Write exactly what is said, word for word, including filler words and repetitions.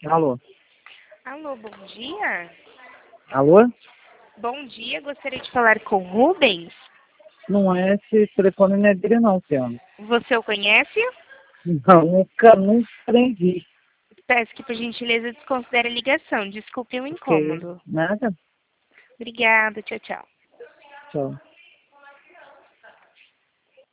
Alô? Alô, bom dia. Alô? Bom dia, gostaria de falar com o Rubens. Não é esse telefone, não é dele não, senhora. Você o conhece? Não, nunca, nunca aprendi. Peço que, por gentileza, desconsidere a ligação. Desculpe o Porque incômodo. nada. Obrigada, tchau, tchau. Tchau.